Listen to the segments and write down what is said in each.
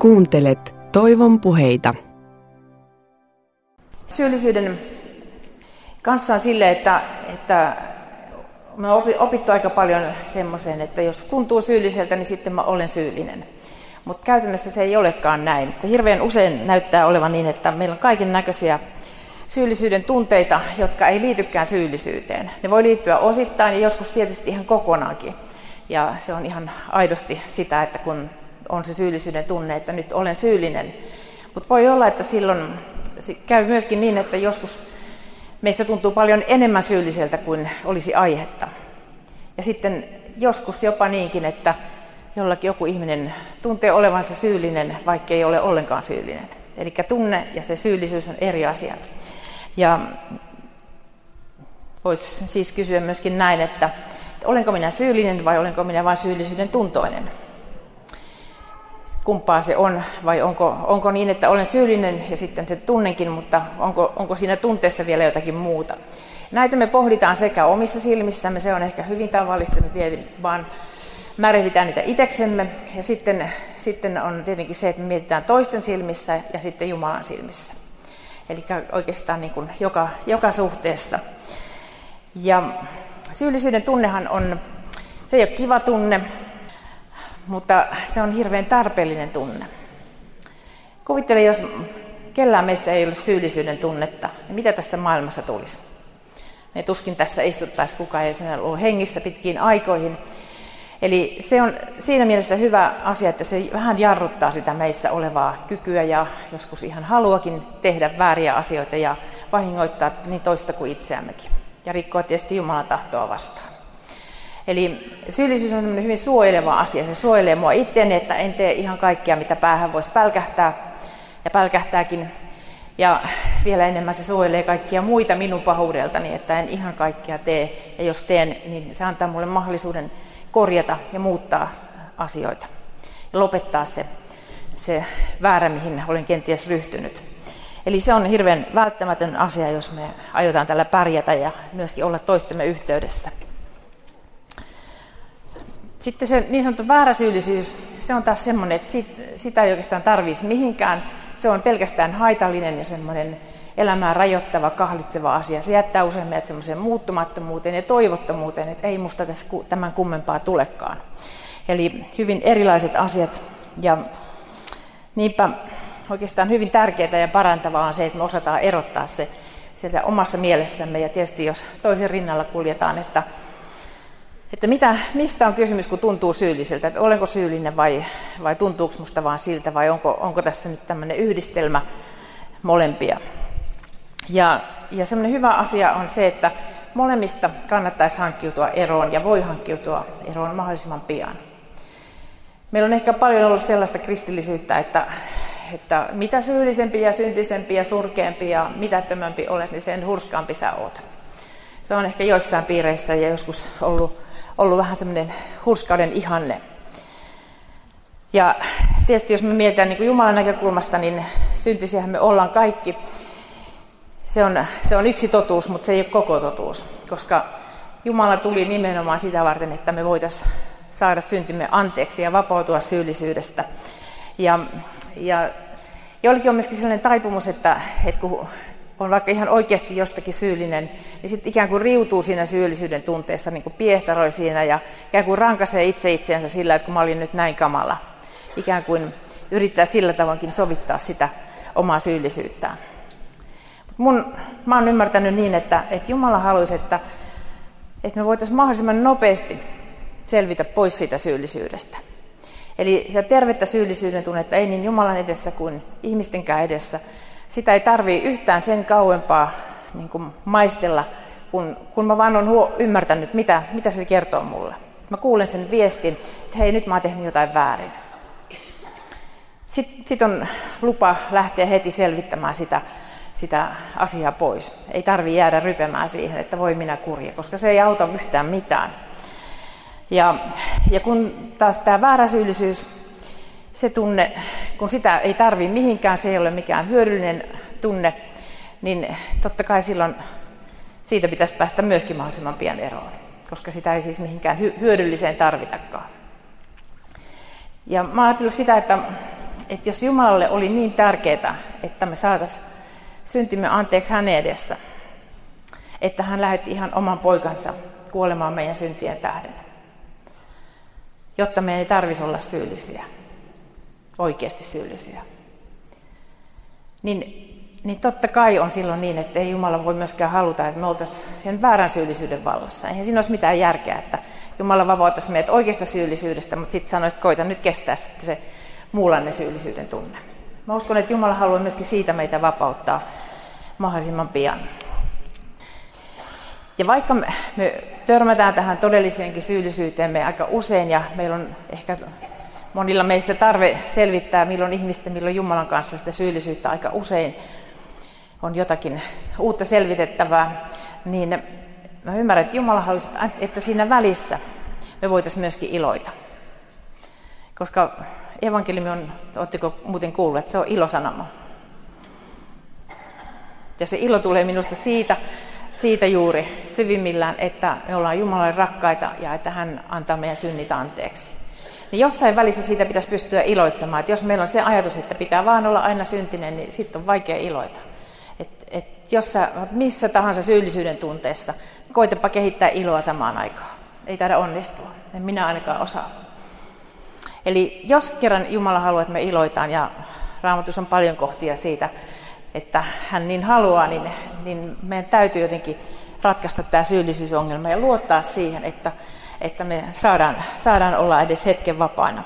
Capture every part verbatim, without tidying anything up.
Kuuntelet Toivon puheita. Syyllisyyden kanssa on sille, että, että me on opittu aika paljon semmoiseen, että jos tuntuu syylliseltä, niin sitten mä olen syyllinen. Mutta käytännössä se ei olekaan näin. Että hirveän usein näyttää olevan niin, että meillä on kaiken näköisiä syyllisyyden tunteita, jotka ei liitykään syyllisyyteen. Ne voi liittyä osittain ja joskus tietysti ihan kokonaankin. Ja se on ihan aidosti sitä, että kun on se syyllisyyden tunne, että nyt olen syyllinen. Mutta voi olla, että silloin käy myöskin niin, että joskus meistä tuntuu paljon enemmän syylliseltä kuin olisi aihetta. Ja sitten joskus jopa niinkin, että jollakin joku ihminen tuntee olevansa syyllinen, vaikka ei ole ollenkaan syyllinen. Eli tunne ja se syyllisyys on eri asiat. Ja voisi siis kysyä myöskin näin, että, että olenko minä syyllinen vai olenko minä vain syyllisyyden tuntoinen? Kumpaa se on, vai onko, onko niin, että olen syyllinen ja sitten se tunnenkin, mutta onko, onko siinä tunteessa vielä jotakin muuta? Näitä me pohditaan sekä omissa silmissämme, se on ehkä hyvin tavallista, me vaan märehditään niitä itseksemme, ja sitten, sitten on tietenkin se, että me mietitään toisten silmissä ja sitten Jumalan silmissä. Eli oikeastaan niin kuin joka, joka suhteessa. Ja syyllisyyden tunnehan on, se ei ole kiva tunne, mutta se on hirveän tarpeellinen tunne. Kuvittele, jos kellään meistä ei ole syyllisyyden tunnetta, niin mitä tästä maailmassa tulisi? Me tuskin tässä istuttaisiin, kukaan ei sen ollut hengissä pitkiin aikoihin. Eli se on siinä mielessä hyvä asia, että se vähän jarruttaa sitä meissä olevaa kykyä ja joskus ihan haluakin tehdä vääriä asioita ja vahingoittaa niin toista kuin itseämmekin. Ja rikkoa tietysti Jumalan tahtoa vastaan. Eli syyllisyys on hyvin suojeleva asia. Se suojelee mua itseäni, että en tee ihan kaikkea, mitä päähän voisi pälkähtää ja pälkähtääkin. Ja vielä enemmän se suojelee kaikkia muita minun pahuudeltani, että en ihan kaikkea tee. Ja jos teen, niin se antaa mulle mahdollisuuden korjata ja muuttaa asioita. Ja lopettaa se, se väärä, mihin olen kenties ryhtynyt. Eli se on hirveän välttämätön asia, jos me aiotaan tällä pärjätä ja myöskin olla toistemme yhteydessä. Sitten se niin sanottu väärä syyllisyys, se on taas semmoinen, että sitä ei oikeastaan tarvitsisi mihinkään. Se on pelkästään haitallinen ja semmoinen elämää rajoittava, kahlitseva asia. Se jättää usein meidät semmoiseen muuttumattomuuteen ja toivottomuuteen, että ei musta tässä tämän kummempaa tulekaan. Eli hyvin erilaiset asiat. Ja niinpä oikeastaan hyvin tärkeää ja parantavaa on se, että me osataan erottaa se sieltä omassa mielessämme. Ja tietysti jos toisen rinnalla kuljetaan, että Että mitä, mistä on kysymys, kun tuntuu syylliseltä, että olenko syyllinen vai, vai tuntuuko musta vaan siltä, vai onko, onko tässä nyt tämmöinen yhdistelmä molempia. Ja, ja semmoinen hyvä asia on se, että molemmista kannattaisi hankkiutua eroon ja voi hankkiutua eroon mahdollisimman pian. Meillä on ehkä paljon ollut sellaista kristillisyyttä, että, että mitä syyllisempi ja syntisempi ja surkeampi ja mitättömämpi olet, niin sen hurskaampi sä oot. Se on ehkä joissain piireissä ja joskus ollut ollut vähän semmoinen hurskauden ihanne. Ja tietysti jos me mietitään niin kuin Jumalan näkökulmasta, niin syntisiähän me ollaan kaikki. Se on, se on yksi totuus, mutta se ei ole koko totuus. Koska Jumala tuli nimenomaan sitä varten, että me voitaisiin saada syntimme anteeksi ja vapautua syyllisyydestä. Ja, ja joillekin on myöskin sellainen taipumus, että, että kun on vaikka ihan oikeasti jostakin syyllinen, niin sitten ikään kuin riutuu siinä syyllisyyden tunteessa, niin kuin piehtaroi siinä ja ikään kuin rankaisee itse itseensä sillä, että kun mä olin nyt näin kamala. Ikään kuin yrittää sillä tavoinkin sovittaa sitä omaa syyllisyyttään. Mun, mä oon ymmärtänyt niin, että, että Jumala haluaisi, että, että me voitaisiin mahdollisimman nopeasti selvitä pois siitä syyllisyydestä. Eli sitä tervettä syyllisyyden tunnetta ei niin Jumalan edessä kuin ihmistenkään edessä. Sitä ei tarvitse yhtään sen kauempaa niin kuin maistella, kun, kun mä vaan olen ymmärtänyt, mitä, mitä se kertoo mulle. Mä kuulen sen viestin, että hei, nyt mä oon tehnyt jotain väärin. Sitten sit on lupa lähteä heti selvittämään sitä, sitä asiaa pois. Ei tarvitse jäädä rypemään siihen, että voi minä kurja, koska se ei auta yhtään mitään. Ja, ja kun taas tämä väärä syyllisyys, se tunne, kun sitä ei tarvitse mihinkään, se ei ole mikään hyödyllinen tunne, niin totta kai silloin siitä pitäisi päästä myöskin mahdollisimman pian eroon, koska sitä ei siis mihinkään hyödylliseen tarvitakaan. Ja mä ajattelin sitä, että, että jos Jumalalle oli niin tärkeää, että me saataisiin syntimme anteeksi hänen edessä, että hän lähetti ihan oman poikansa kuolemaan meidän syntien tähden, jotta me ei tarvitsisi olla syyllisiä, oikeasti syyllisiä. Niin, niin totta kai on silloin niin, että ei Jumala voi myöskään haluta, että me oltaisiin sen väärän syyllisyyden vallassa. Eihän siinä olisi mitään järkeä, että Jumala vapauttaisi meidät oikeasta syyllisyydestä, mutta sitten sanoisi, että koita nyt kestää sitten se muunlainen syyllisyyden tunne. Mä uskon, että Jumala haluaa myöskin siitä meitä vapauttaa mahdollisimman pian. Ja vaikka me, me törmätään tähän todelliseenkin syyllisyyteemme aika usein, ja meillä on ehkä monilla meistä tarve selvittää, milloin ihmisten, milloin Jumalan kanssa sitä syyllisyyttä aika usein on jotakin uutta selvitettävää, niin mä ymmärrän, että Jumala haluaisi, että siinä välissä me voitaisiin myöskin iloita. Koska evankeliumi on, ootteko muuten kuullut, että se on ilosanoma. Ja se ilo tulee minusta siitä, siitä juuri syvimmillään, että me ollaan Jumalalle rakkaita ja että hän antaa meidän synnit anteeksi. Niin jossain välissä siitä pitäisi pystyä iloitsemaan. Että jos meillä on se ajatus, että pitää vaan olla aina syntinen, niin sitten on vaikea iloita. Et, et jos sä oot missä tahansa syyllisyyden tunteessa, niin koitapa kehittää iloa samaan aikaan. Ei taida onnistua. En minä ainakaan osaa. Eli jos kerran Jumala haluaa, että me iloitaan, ja Raamatussa on paljon kohtia siitä, että hän niin haluaa, niin, niin meidän täytyy jotenkin ratkaista tämä syyllisyysongelma ja luottaa siihen, että, että me saadaan, saadaan olla edes hetken vapaana.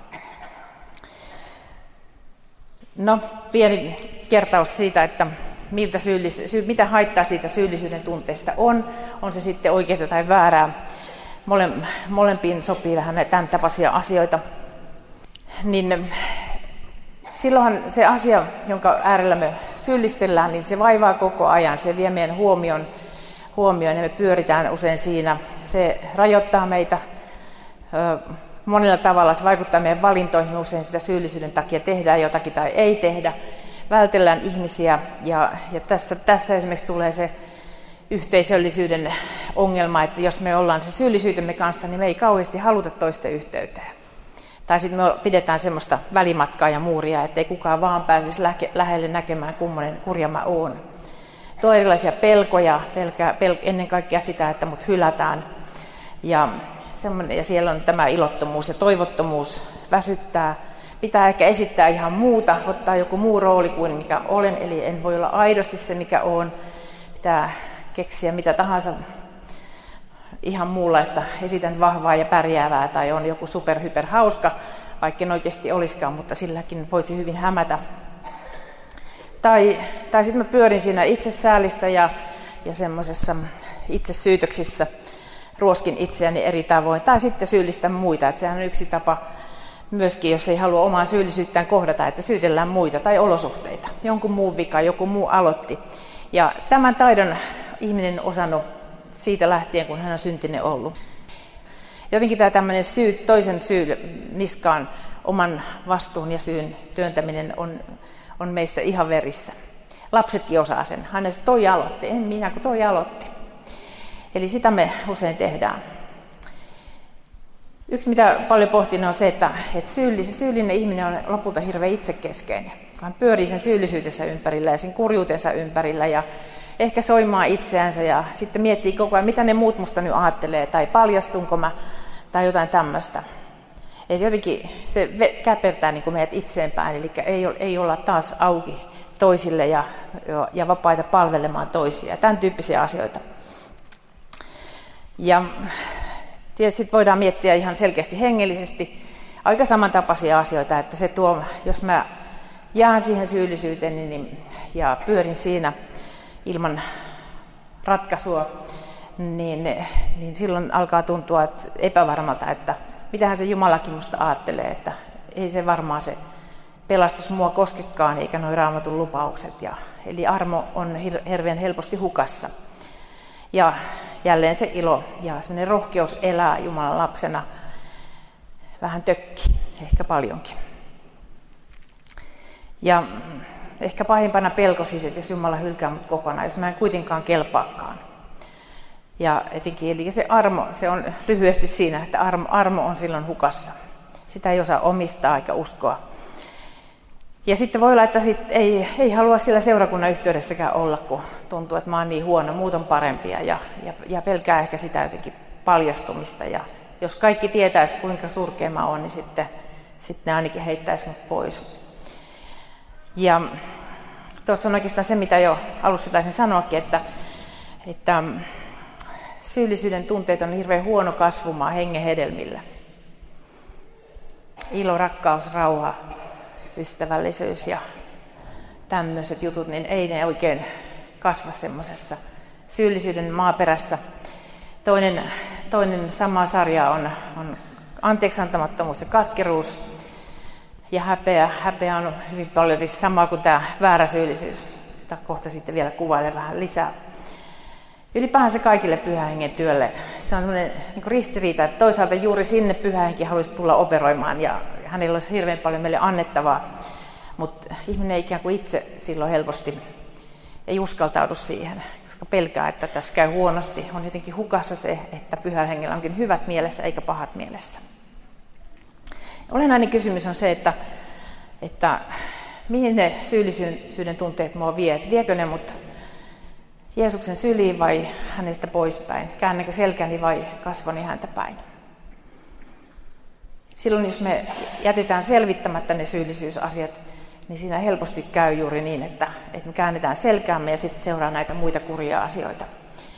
No, pieni kertaus siitä, että miltä syyllis- sy- mitä haittaa siitä syyllisyyden tunteesta on. On se sitten oikeaa tai väärää. Mole, molempiin sopii vähän tämän tapaisia asioita. Niin silloinhan se asia, jonka äärellä me syyllistellään, niin se vaivaa koko ajan. Se vie meidän huomion, huomioon ja me pyöritään usein siinä. Se rajoittaa meitä ö, monella tavalla. Se vaikuttaa meidän valintoihin. Me usein sitä syyllisyyden takia tehdään jotakin tai ei tehdä. Vältellään ihmisiä. Ja, ja tässä, tässä esimerkiksi tulee se yhteisöllisyyden ongelma, että jos me ollaan se syyllisyytemme kanssa, niin me ei kauheasti haluta toisten yhteyteen. Tai sitten me pidetään semmoista välimatkaa ja muuria, ettei kukaan vaan pääsisi lähelle näkemään, kummonen kurja mä oon. Tuo erilaisia pelkoja, pelkää, pel, ennen kaikkea sitä, että mut hylätään. Ja, ja siellä on tämä ilottomuus ja toivottomuus väsyttää. Pitää ehkä esittää ihan muuta, ottaa joku muu rooli kuin mikä olen, eli en voi olla aidosti se, mikä olen. Pitää keksiä mitä tahansa ihan muunlaista, esitän vahvaa ja pärjäävää, tai on joku superhyper hauska, vaikka en oikeasti olisikaan, mutta silläkin voisi hyvin hämätä. Tai, tai sitten mä pyörin siinä itsesäälissä ja, ja semmoisessa itsesyytöksissä, ruoskin itseäni eri tavoin, tai sitten syyllistän muita. Että sehän on yksi tapa myöskin, jos ei halua omaa syyllisyyttään kohdata, että syytellään muita tai olosuhteita. Jonkun muun vika, joku muu aloitti. Ja tämän taidon ihminen on osannut siitä lähtien, kun hän on syntinen ollut. Jotenkin tämä tämmöinen syy, toisen syyn niskaan, oman vastuun ja syyn työntäminen on, on meissä ihan verissä. Lapsetkin osaa sen. Hänestä toi aloitti, en minä, kun toi aloitti. Eli sitä me usein tehdään. Yksi, mitä paljon pohtin, on se, että, että syyllinen, syyllinen ihminen on lopulta hirveän itsekeskeinen. Hän pyörii sen syyllisyytensä ympärillä ja sen kurjuutensa ympärillä ja ehkä soimaa itseänsä ja sitten miettii koko ajan, mitä ne muut musta nyt ajattelee, tai paljastunko mä, tai jotain tämmöistä. Eli jotenkin se käpertää niin kuin meidät itseenpäin, eli ei, ei olla taas auki toisille ja, ja vapaita palvelemaan toisia, tämän tyyppisiä asioita. Ja tietysti voidaan miettiä ihan selkeästi hengellisesti aika samantapaisia asioita, että se tuo, jos mä jään siihen syyllisyyteen niin, ja pyörin siinä ilman ratkaisua, niin, niin silloin alkaa tuntua että epävarmalta, että mitähän se Jumalakin musta ajattelee, että ei se varmaan se pelastus mua koskekaan, eikä nuo Raamatun lupaukset. Ja, eli armo on hirveän helposti hukassa. Ja jälleen se ilo ja semmoinen rohkeus elää Jumalan lapsena vähän tökki, ehkä paljonkin. Ja ehkä pahimpana pelko siitä, että jos Jumala hylkää mut kokonaan, jos mä en kuitenkaan kelpaakaan. Ja etenkin, eli se armo, se on lyhyesti siinä, että armo, armo on silloin hukassa. Sitä ei osaa omistaa eikä uskoa. Ja sitten voi olla, että sit ei, ei halua siellä seurakunnan yhteydessäkään olla, kun tuntuu, että mä oon niin huono, muut on parempia ja, ja, ja pelkää ehkä sitä jotenkin paljastumista. Ja jos kaikki tietäisi, kuinka surkea mä oon, niin sitten, sitten ne ainakin heittäisi mut pois. Ja tuossa on oikeastaan se, mitä jo alussa taisin sanoakin, että, että syyllisyyden tunteet on hirveän huono kasvumaa hengen hedelmillä. Ilo, rakkaus, rauha, ystävällisyys ja tämmöiset jutut, niin ei ne oikein kasva semmoisessa syyllisyyden maaperässä. Toinen, toinen sama sarja on, on anteeksiantamattomuus ja katkeruus. Ja häpeä. Häpeä on hyvin paljon sama kuin tämä väärä syyllisyys, jota kohta sitten vielä kuvailen vähän lisää. Ylipäänsä kaikille Pyhän Hengen työlle. Se on sellainen niin kuin ristiriita, että toisaalta juuri sinne Pyhä Henki haluaisi tulla operoimaan ja hänellä olisi hirveän paljon meille annettavaa. Mutta ihminen ikään kuin itse silloin helposti ei uskaltaudu siihen, koska pelkää, että tässä käy huonosti. On jotenkin hukassa se, että Pyhällä Hengellä onkin hyvät mielessä eikä pahat mielessä. Olennainen kysymys on se, että, että mihin ne syyllisyyden tunteet mua vie. Viekö ne mut Jeesuksen syliin vai hänestä poispäin? Käännäkö selkäni vai kasvoni häntä päin? Silloin jos me jätetään selvittämättä ne syyllisyysasiat, niin siinä helposti käy juuri niin, että, että me käännetään selkäämme ja sitten seuraa näitä muita kurjia asioita.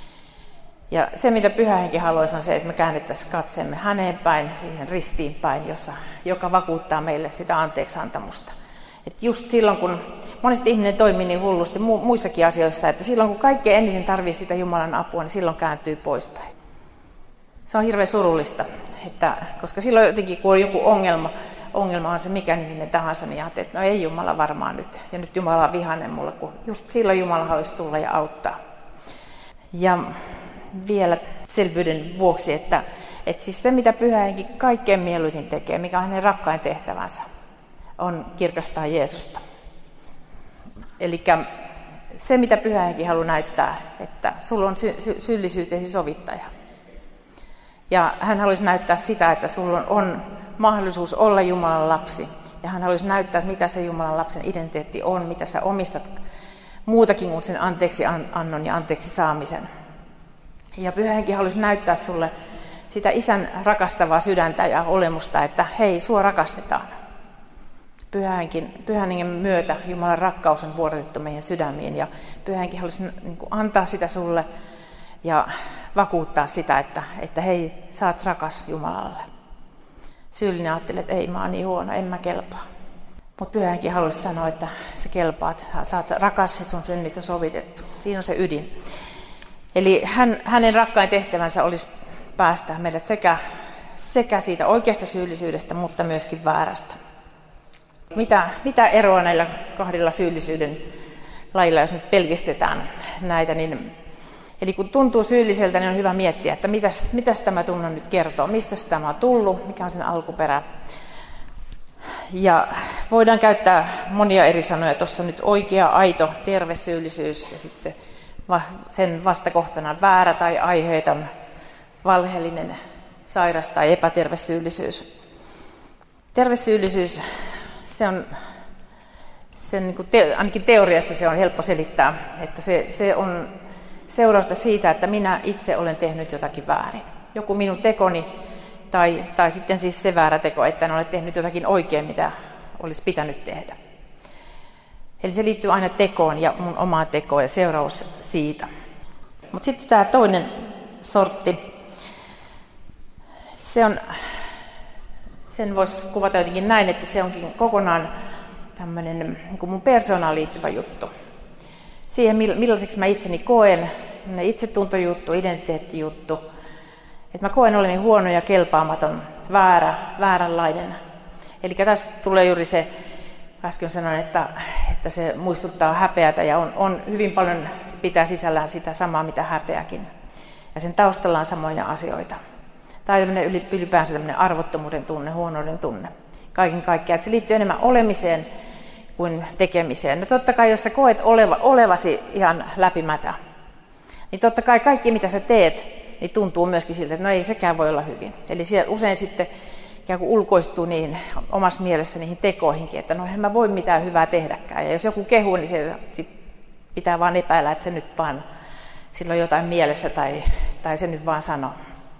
Ja se, mitä Pyhä Henki haluaisi, on se, että me käännettäisiin katseemme häneen päin, siihen ristiin päin, jossa, joka vakuuttaa meille sitä anteeksiantamusta. Et just silloin, kun monesti ihminen toimii niin hullusti mu- muissakin asioissa, että silloin kun kaikkein eniten tarvitsee sitä Jumalan apua, niin silloin kääntyy poispäin. Se on hirveän surullista, että, koska silloin jotenkin, kun on joku ongelma, ongelma on se mikä niminen tahansa, niin ajattelee, että no ei Jumala varmaan nyt, ja nyt Jumala on vihainen mulle, kun just silloin Jumala haluaisi tulla ja auttaa. Ja vielä selvyyden vuoksi, että, että siis se, mitä Pyhä Henki kaikkein mieluiten tekee, mikä on hänen rakkain tehtävänsä, on kirkastaa Jeesusta. Eli se, mitä Pyhä Henki haluaa näyttää, että sulla on sy- sy- syyllisyytesi sovittaja. Ja hän haluaisi näyttää sitä, että sulla on, on mahdollisuus olla Jumalan lapsi. Ja hän haluaisi näyttää, mitä se Jumalan lapsen identiteetti on, mitä sä omistat muutakin kuin sen anteeksi annon ja anteeksi saamisen. Ja Pyhä Henki haluaisi näyttää sulle sitä isän rakastavaa sydäntä ja olemusta, että hei, sua rakastetaan. Pyhän Hengen myötä Jumalan rakkaus on vuodatettu meidän sydämiin ja Pyhä Henki haluaisi niin kuin antaa sitä sulle ja vakuuttaa sitä, että, että hei, sä oot rakas Jumalalle. Syyllinen ajattelee, että ei, mä oon niin huono, en mä kelpaa. Mutta Pyhä Henki haluaisi sanoa, että sä kelpaat, sä oot rakas, että sun synnit on sovitettu. Siinä on se ydin. Eli hän, hänen rakkain tehtävänsä olisi päästää meidät sekä, sekä siitä oikeasta syyllisyydestä, mutta myöskin väärästä. Mitä, mitä eroa näillä kahdella syyllisyyden lajilla, jos nyt pelkistetään näitä, niin eli kun tuntuu syylliseltä, niin on hyvä miettiä, että mitäs, mitäs tämä tunne nyt kertoo, mistä tämä on tullut, mikä on sen alkuperä. Ja voidaan käyttää monia eri sanoja. Tuossa on nyt oikea, aito, terve syyllisyys ja sitten sen vastakohtana väärä tai aiheeton, valheellinen, sairas tai epäterve syyllisyys. Terve syyllisyys, se on, sen niin kuin te, ainakin teoriassa se on helppo selittää, että se, se on seurausta siitä, että minä itse olen tehnyt jotakin väärin. Joku minun tekoni tai, tai sitten siis se väärä teko, että en ole tehnyt jotakin oikein, mitä olisi pitänyt tehdä. Eli se liittyy aina tekoon ja mun omaan tekoon ja seuraus siitä. Mutta sitten tämä toinen sortti, se on, sen voisi kuvata jotenkin näin, että se onkin kokonaan tämmöinen niin kuin mun persoonaan liittyvä juttu. Siihen, millaiseksi mä itseni koen, itsetuntojuttu, identiteettijuttu. Että mä koen olevani huono ja kelpaamaton, väärä, vääränlainen. Eli tästä tulee juuri se, äsken sanoin, että, että se muistuttaa häpeätä ja on, on hyvin paljon, pitää sisällään sitä samaa, mitä häpeäkin. Ja sen taustalla on samoja asioita. Tai ylipäänsä tämmöinen arvottomuuden tunne, huonouden tunne. Kaiken kaikkiaan, että se liittyy enemmän olemiseen kuin tekemiseen. No totta kai, jos sä koet oleva, olevasi ihan läpimätä, niin totta kai kaikki, mitä sä teet, niin tuntuu myöskin siltä, että no ei sekään voi olla hyvin. Eli siellä usein sitten ikään kuin ulkoistuu niin omassa mielessä niihin tekoihinkin, että no en mä voi mitään hyvää tehdäkään. Ja jos joku kehuu, niin se sit pitää vaan epäillä, että se nyt vaan, sillä on jotain mielessä tai, tai se nyt vaan sanoo.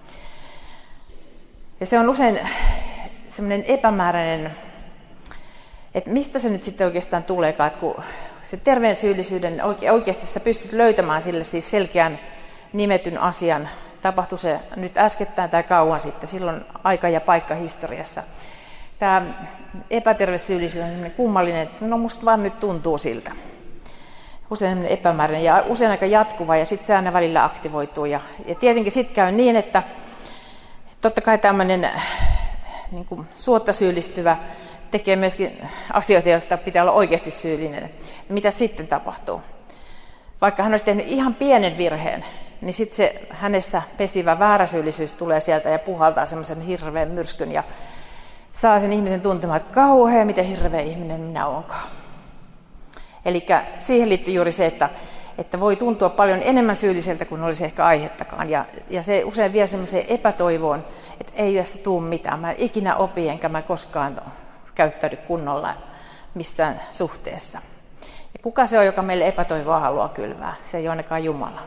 Ja se on usein semmoinen epämääräinen, että mistä se nyt sitten oikeastaan tuleekaan, että kun se terveen syyllisyyden oikeasti sä pystyt löytämään sille siis selkeän nimetyn asian, tapahtui se nyt äskettäin tai kauan sitten, silloin aika ja paikka historiassa. Tämä epäterve syyllisyys on sellainen kummallinen, että no musta vaan nyt tuntuu siltä. Usein epämääräinen ja usein aika jatkuva ja sitten se aina välillä aktivoituu. Ja, ja tietenkin sitten käy niin, että totta kai tämmöinen niin kuin suotta syyllistyvä tekee myöskin asioita, joista pitää olla oikeasti syyllinen. Mitä sitten tapahtuu? Vaikka hän olisi tehnyt ihan pienen virheen, niin sitten se hänessä pesivä vääräsyyllisyys tulee sieltä ja puhaltaa semmoisen hirveän myrskyn ja saa sen ihmisen tuntemaan, että kauhea, miten hirveä ihminen minä olenkaan. Eli siihen liittyy juuri se, että, että voi tuntua paljon enemmän syylliseltä kuin olisi ehkä aihettakaan. Ja, ja se usein vie semmoiseen epätoivoon, että ei tästä tule mitään. Mä en ikinä opi, enkä mä koskaan käyttäydy kunnolla missään suhteessa. Ja kuka se on, joka meille epätoivoa haluaa kylvää? Se ei ole ainakaan Jumala.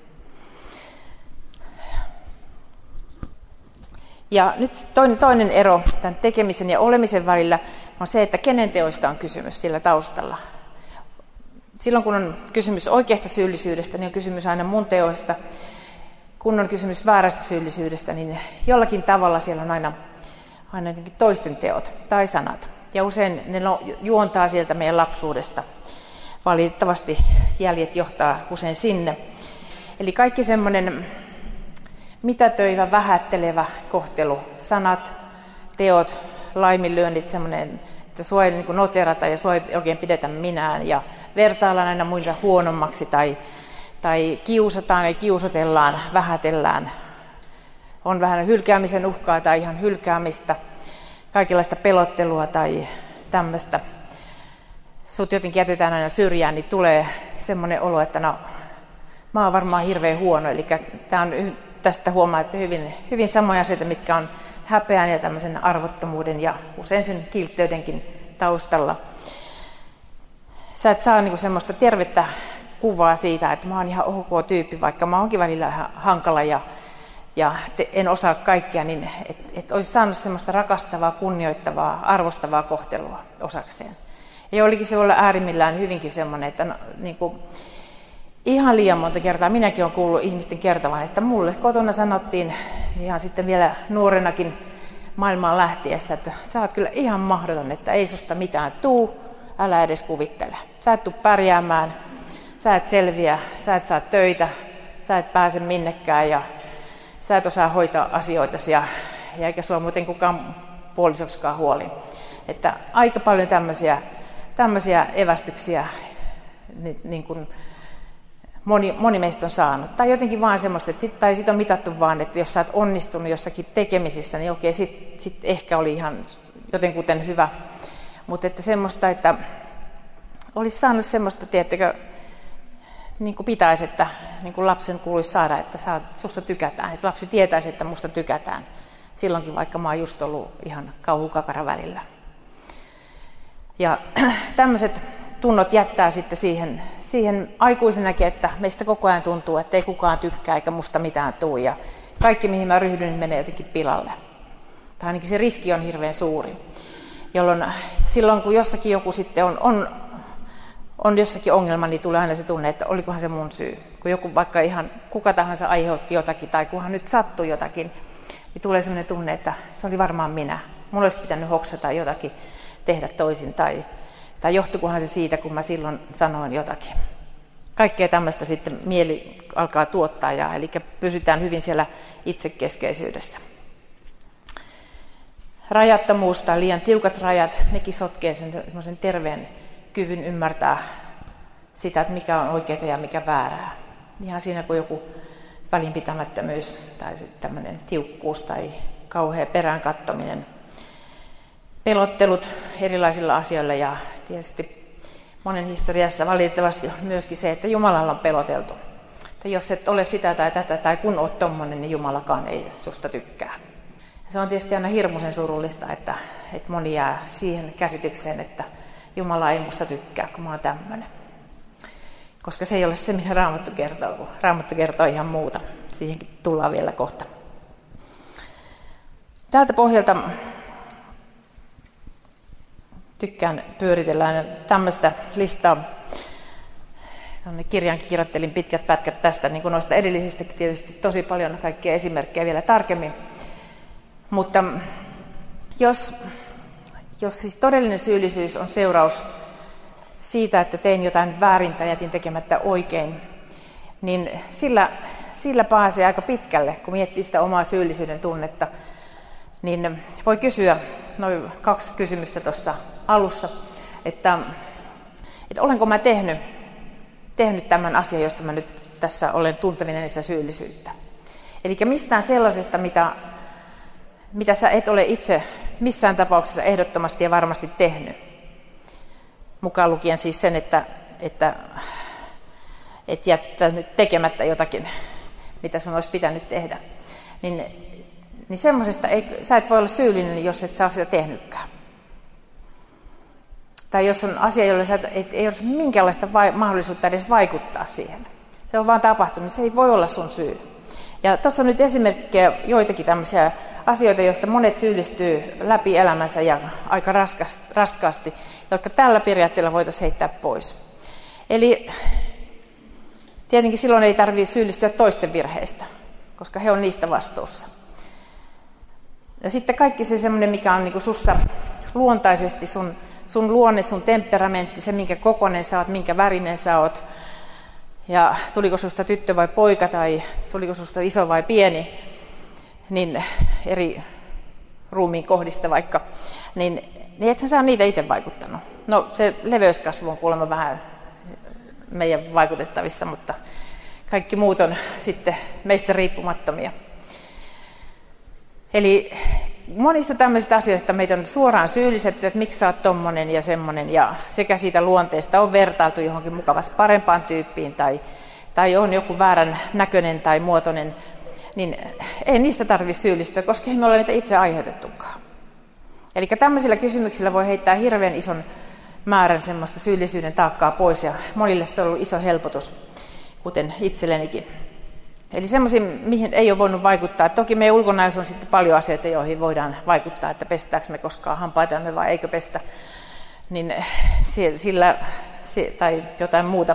Ja nyt toinen, toinen ero tämän tekemisen ja olemisen välillä on se, että kenen teoista on kysymys sillä taustalla. Silloin kun on kysymys oikeasta syyllisyydestä, niin on kysymys aina mun teoista. Kun on kysymys väärästä syyllisyydestä, niin jollakin tavalla siellä on aina, aina toisten teot tai sanat. Ja usein ne juontaa sieltä meidän lapsuudesta. Valitettavasti jäljet johtaa usein sinne. Eli kaikki semmoinen mitätöivä, vähättelevä kohtelu, sanat, teot, laiminlyönnit, semmoinen, että sua ei niin kuin noterata ja sua ei oikein pidetä minään ja vertaillaan aina muita huonommaksi tai, tai kiusataan ja kiusotellaan, vähätellään. On vähän hylkäämisen uhkaa tai ihan hylkäämistä, kaikenlaista pelottelua tai tämmöistä. Sut jotenkin jätetään aina syrjään, niin tulee semmoinen olo, että no, mä oon varmaan hirveän huono. Eli tää on, tästä huomaa, että hyvin, hyvin samoja asioita, mitkä on häpeän ja tämmöisen arvottomuuden ja usein sen kiltteydenkin taustalla. Sä et saa niinku semmoista tervettä kuvaa siitä, että mä oon ihan ok tyyppi, vaikka mä oonkin välillä ihan hankala ja, ja te, en osaa kaikkea, niin et, et olisi saanut semmoista rakastavaa, kunnioittavaa, arvostavaa kohtelua osakseen. Ja joillekin se voi olla äärimmillään hyvinkin semmoinen, että no, niin kuin, ihan liian monta kertaa minäkin olen kuullut ihmisten kertovan, että mulle kotona sanottiin ihan sitten vielä nuorenakin maailmaan lähtiessä, että sä oot kyllä ihan mahdoton, että ei susta mitään tuu, älä edes kuvittele. Sä et tuu pärjäämään, sä et selviä, sä et saa töitä, sä et pääse minnekään ja sä et osaa hoitaa asioitasi ja, ja eikä sua muuten kukaan puolisoksikaan huoli. Että aika paljon tämmöisiä, tämmöisiä evästyksiä niin, niin kuin Moni, moni meistä on saanut. Tai jotenkin vaan semmoista, että sit, tai sit on mitattu vaan, että jos sä oot onnistunut jossakin tekemisissä, niin okei, sit, sit ehkä oli ihan jotenkuten hyvä. Mutta että semmoista, että olisi saanut semmoista, tiedättekö, niin kuin pitäisi, että niin kuin lapsen kuuluisi saada, että sä, susta tykätään. Että lapsi tietäisi, että musta tykätään. Silloinkin, vaikka mä oon just ollut ihan kauhukakara välillä. Ja tämmöiset tunnot jättää sitten siihen, siihen aikuisenakin, että meistä koko ajan tuntuu, että ei kukaan tykkää eikä musta mitään tule. Ja kaikki, mihin mä ryhdyn, niin menee jotenkin pilalle. Tai ainakin se riski on hirveän suuri. Jolloin silloin, kun jossakin joku sitten on, on, on jossakin ongelma, niin tulee aina se tunne, että olikohan se mun syy. Kun joku vaikka ihan kuka tahansa aiheutti jotakin tai kunhan nyt sattui jotakin, niin tulee sellainen tunne, että se oli varmaan minä. Mulla olisi pitänyt hoksata jotakin, tehdä toisin tai Tai johtuikohan se siitä, kun mä silloin sanoin jotakin. Kaikkea tämmöistä sitten mieli alkaa tuottaa, ja, eli pysytään hyvin siellä itsekeskeisyydessä. Rajattomuus tai liian tiukat rajat, nekin sotkee sen semmoisen terveen kyvyn ymmärtää sitä, että mikä on oikeaa ja mikä väärää. Ihan siinä kuin joku välinpitämättömyys tai tämmöinen tiukkuus tai kauhea perään kattominen. Pelottelut erilaisilla asioilla ja tietysti monen historiassa valitettavasti on myöskin se, että Jumalalla on peloteltu. Että jos et ole sitä tai tätä tai kun oot tommonen, niin Jumalakaan ei susta tykkää. Se on tietysti aina hirmuisen surullista, että, että moni jää siihen käsitykseen, että Jumala ei musta tykkää, kun mä oon tämmöinen. Koska se ei ole se, mitä Raamattu kertoo, kun Raamattu kertoo ihan muuta. Siihenkin tullaan vielä kohta. Tältä pohjalta tykkään pyöritellään tämmöistä listaa. Tuonne kirjaankin kirjoittelin pitkät pätkät tästä, niin kuin noista edellisistäkin tietysti tosi paljon kaikkia esimerkkejä vielä tarkemmin. Mutta jos, jos siis todellinen syyllisyys on seuraus siitä, että tein jotain väärin tai jätin tekemättä oikein, niin sillä, sillä pääsee aika pitkälle, kun miettii sitä omaa syyllisyyden tunnetta. Niin voi kysyä noin kaksi kysymystä tuossa alussa, että, että olenko mä tehnyt, tehnyt tämän asian, josta mä nyt tässä olen tuntevinen sitä syyllisyyttä. Eli mistään sellaisesta, mitä, mitä sä et ole itse missään tapauksessa ehdottomasti ja varmasti tehnyt. Mukaan lukien siis sen, että, että et jättänyt tekemättä jotakin, mitä sun olisi pitänyt tehdä. Niin, niin semmoisesta ei, sä et voi olla syyllinen, jos et sä ole sitä tehnytkään. Tai jos on asia, jolla sä et, et, ei ole minkäänlaista vai, mahdollisuutta edes vaikuttaa siihen. Se on vaan tapahtunut, niin se ei voi olla sun syy. Ja tuossa on nyt esimerkkejä joitakin tämmöisiä asioita, joista monet syyllistyy läpi elämänsä ja aika raskaasti, jotka tällä periaatteella voitaisiin heittää pois. Eli tietenkin silloin ei tarvitse syyllistyä toisten virheistä, koska he on niistä vastuussa. Ja sitten kaikki se semmoinen, mikä on niin kuin sussa luontaisesti, sun, sun luonne, sun temperamentti, se minkä kokoinen sä oot, minkä värinen sä oot, ja tuliko susta tyttö vai poika, tai tuliko susta iso vai pieni, niin eri ruumiin kohdista vaikka, niin, niin ethän sä ole niitä itse vaikuttanut. No se leveyskasvu on kuulemma vähän meidän vaikutettavissa, mutta kaikki muut on sitten meistä riippumattomia. Eli monista tämmöisistä asioista meitä on suoraan syyllistetty, että miksi sä oot tommonen ja semmonen, ja sekä siitä luonteesta on vertailtu johonkin mukavasti parempaan tyyppiin, tai, tai on joku väärän näköinen tai muotoinen, niin ei niistä tarvitse syyllistyä, koska emme ole niitä itse aiheutettukaan. Eli tämmöisillä kysymyksillä voi heittää hirveän ison määrän semmoista syyllisyyden taakkaa pois, ja monille se on ollut iso helpotus, kuten itsellenikin. Eli semmoisiin, mihin ei ole voinut vaikuttaa. Toki meidän ulkonäössä on sitten paljon asioita, joihin voidaan vaikuttaa, että pestääkö me koskaan hampaitamme vai eikö pestä, niin sillä, tai jotain muuta.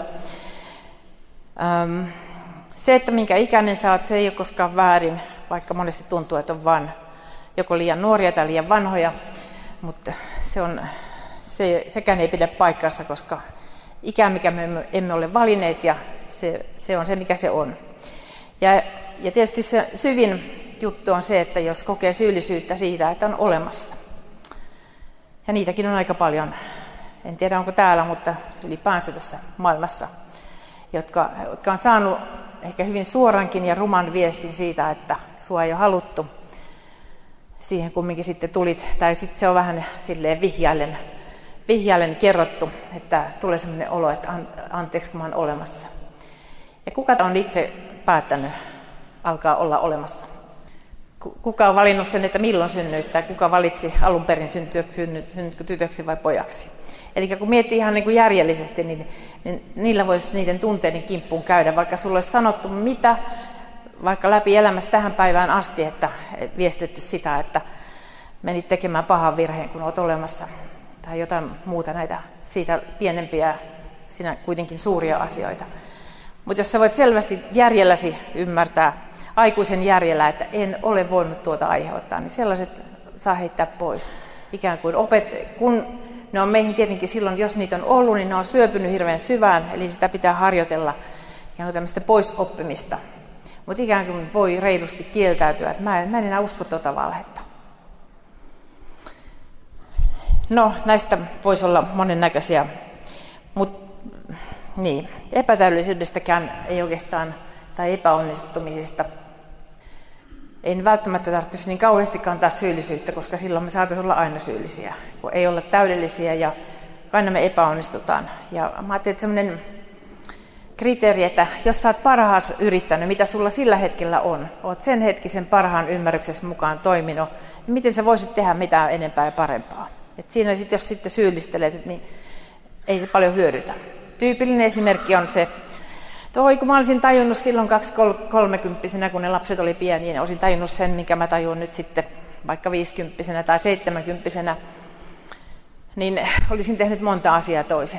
Se, että minkä ikäinen sä oot, se ei ole koskaan väärin, vaikka monesti tuntuu, että on vain joko liian nuoria tai liian vanhoja, mutta se on, se, sekään ei pidä paikkansa, koska ikä, mikä me emme ole valinneet, ja se, se on se, mikä se on. Ja, ja tietysti se syvin juttu on se, että jos kokee syyllisyyttä siitä, että on olemassa. Ja niitäkin on aika paljon, en tiedä onko täällä, mutta ylipäänsä tässä maailmassa, jotka, jotka on saanut ehkä hyvin suorankin ja ruman viestin siitä, että sua ei ole haluttu. Siihen kumminkin sitten tulit, tai sitten se on vähän silleen vihjaillen, vihjaillen kerrottu, että tulee sellainen olo, että an, anteeksi kun mä oon olemassa. Ja kuka on itse päättänyt alkaa olla olemassa? Kuka on valinnut sen, että milloin synnyttää? Kuka valitsi alun perin syntyykö tytöksi vai pojaksi? Eli kun miettii ihan niin kuin järjellisesti, niin, niin niillä voisi niiden tunteiden kimppuun käydä, vaikka sulla olisi sanottu mitä, vaikka läpi elämässä tähän päivään asti, että viestetty sitä, että menit tekemään pahan virheen, kun olet olemassa, tai jotain muuta näitä siitä pienempiä, siinä kuitenkin suuria asioita. Mutta jos sä voit selvästi järjelläsi ymmärtää, aikuisen järjellä, että en ole voinut tuota aiheuttaa, niin sellaiset saa heittää pois. Ikään kuin opet, kun ne on meihin tietenkin silloin, jos niitä on ollut, niin ne on syöpynyt hirveän syvään, eli sitä pitää harjoitella ikään kuin tämmöistä poisoppimista. Mutta ikään kuin voi reilusti kieltäytyä, että mä en, mä en enää usko tuota valhetta. No, näistä voisi olla monennäköisiä, mutta niin, epätäydellisyydestäkään ei oikeastaan, tai epäonnistumisista, en välttämättä tarvitsisi niin kauheasti kantaa syyllisyyttä, koska silloin me saataisiin olla aina syyllisiä, kun ei olla täydellisiä ja aina me epäonnistutaan. Ja mä ajattelin, että semmoinen kriteeri, että jos sä oot parhaas yrittänyt, mitä sulla sillä hetkellä on, oot sen hetkisen parhaan ymmärryksessä mukaan toiminut, niin miten sä voisit tehdä mitään enempää ja parempaa. Et siinä sit, jos sitten syyllistelet, niin ei se paljon hyödytä. Tyypillinen esimerkki on se, että oi, kun mä olisin tajunnut silloin kaksi-kolmekymppisenä, kun ne lapset oli pieniä, niin olisin tajunnut sen, minkä mä tajun nyt sitten vaikka viisikymppisenä tai seitsemänkymppisenä, niin olisin tehnyt monta asiaa toisin.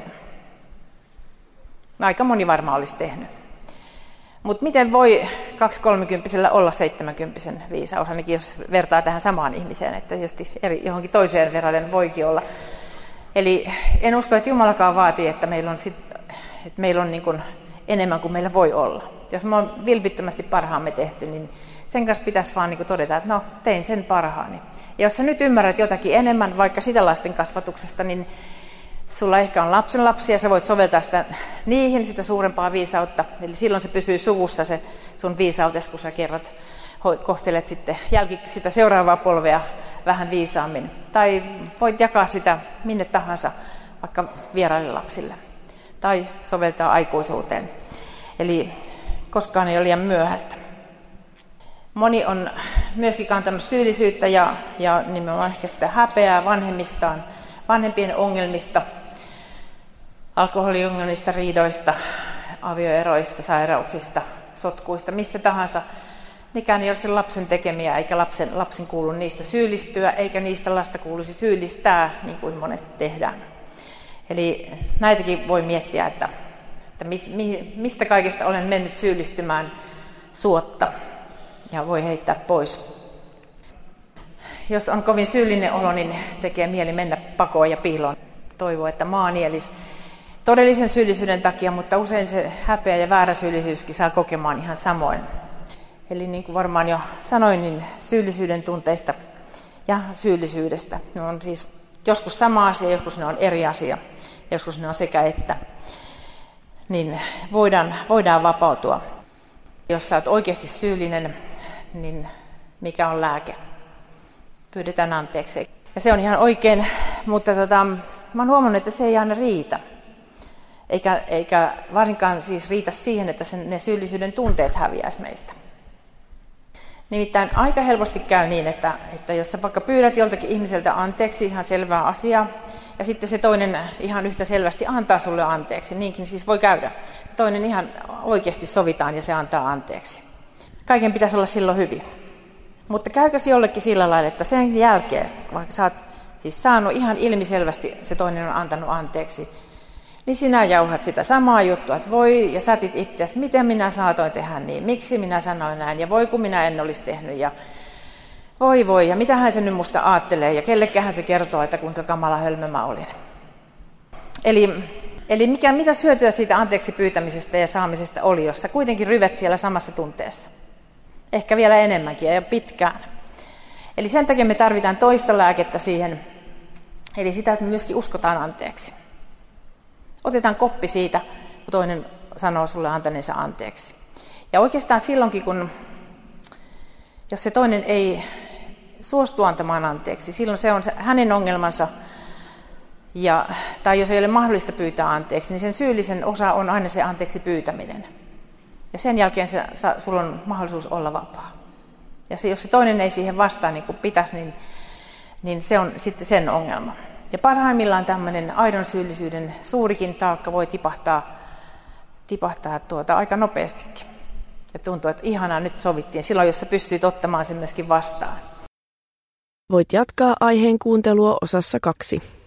Aika moni varmaan olisi tehnyt. Mutta miten voi kaksi-kolmekymppisellä olla seitsemänkymppisen viisaus, ainakin jos vertaa tähän samaan ihmiseen, että tietysti eri, johonkin toiseen verraten voikin olla. Eli en usko, että Jumalakaan vaatii, että meillä on, sit, että meillä on niin kuin enemmän kuin meillä voi olla. Jos me on vilpittömästi parhaamme tehty, niin sen kanssa pitäisi vaan niin kuin todeta, että no, tein sen parhaani. Ja jos sä nyt ymmärrät jotakin enemmän, vaikka sitä lasten kasvatuksesta, niin sulla ehkä on lapsenlapsia ja sä voit soveltaa sitä niihin sitä suurempaa viisautta. Eli silloin se pysyy suvussa se sun viisautes, kun sä kerrat, kohtelet sitten jälki sitä seuraavaa polvea vähän viisaammin. Tai voit jakaa sitä minne tahansa, vaikka vieraille lapsille. Tai soveltaa aikuisuuteen. Eli koskaan ei ole liian myöhäistä. Moni on myöskin kantanut syyllisyyttä ja, ja nimenomaan ehkä sitä häpeää vanhemmistaan, vanhempien ongelmista, alkoholiongelmista, riidoista, avioeroista, sairauksista, sotkuista, mistä tahansa. Mikään ei ole sen lapsen tekemiä, eikä lapsen, lapsen kuulu niistä syyllistyä, eikä niistä lasta kuuluisi syyllistää, niin kuin monesti tehdään. Eli näitäkin voi miettiä, että, että mistä kaikesta olen mennyt syyllistymään suotta, ja voi heittää pois. Jos on kovin syyllinen olo, niin tekee mieli mennä pakoon ja piiloon. Toivoo, että maa nielisi todellisen syyllisyyden takia, mutta usein se häpeä ja väärä syyllisyyskin saa kokemaan ihan samoin. Eli niin kuin varmaan jo sanoin, niin syyllisyyden tunteista ja syyllisyydestä. Ne on siis joskus sama asia, joskus ne on eri asia, joskus ne on sekä että. Niin voidaan, voidaan vapautua. Jos sä oot oikeasti syyllinen, niin mikä on lääke? Pyydetään anteeksi. Ja se on ihan oikein, mutta tota, mä oon huomannut, että se ei aina riitä. Eikä, eikä varsinkaan siis riitä siihen, että sen, ne syyllisyyden tunteet häviäisi meistä. Nimittäin aika helposti käy niin, että, että jos sä vaikka pyydät joltakin ihmiseltä anteeksi ihan selvää asiaa, ja sitten se toinen ihan yhtä selvästi antaa sulle anteeksi, niinkin siis voi käydä. Toinen ihan oikeasti sovitaan ja se antaa anteeksi. Kaiken pitäisi olla silloin hyvin. Mutta käykö se jollekin sillä lailla, että sen jälkeen, vaikka sä oot siis saanut ihan ilmiselvästi, se toinen on antanut anteeksi, niin sinä jauhat sitä samaa juttua, että voi, ja sätit itseäsi, miten minä saatoin tehdä niin, miksi minä sanoin näin, ja voi kun minä en olisi tehnyt, ja voi voi, ja mitähän se nyt musta aattelee, ja kellekähän se kertoo, että kuinka kamala hölmö mä olin. Eli, eli mikä, mitä hyötyä siitä anteeksi pyytämisestä ja saamisesta oli, jos sä kuitenkin ryvet siellä samassa tunteessa? Ehkä vielä enemmänkin ja pitkään. Eli sen takia me tarvitaan toista lääkettä siihen, eli sitä, että me myöskin uskotaan anteeksi. Otetaan koppi siitä, kun toinen sanoo sulle antaneensa anteeksi. Ja oikeastaan silloinkin, kun jos se toinen ei suostu antamaan anteeksi, silloin se on se hänen ongelmansa, ja, tai jos ei ole mahdollista pyytää anteeksi, niin sen syyllisen osa on aina se anteeksi pyytäminen. Ja sen jälkeen se, sulla on mahdollisuus olla vapaa. Ja se, jos se toinen ei siihen vastaa niin kuin pitäisi, niin, niin se on sitten sen ongelma. Ja parhaimmillaan tämmöinen aidon syyllisyyden suurikin taakka voi tipahtaa, tipahtaa tuota aika nopeastikin. Ja tuntuu, että ihanaa, nyt sovittiin. Silloin, jos sä pystyt ottamaan sen myöskin vastaan. Voit jatkaa aiheen kuuntelua osassa kaksi.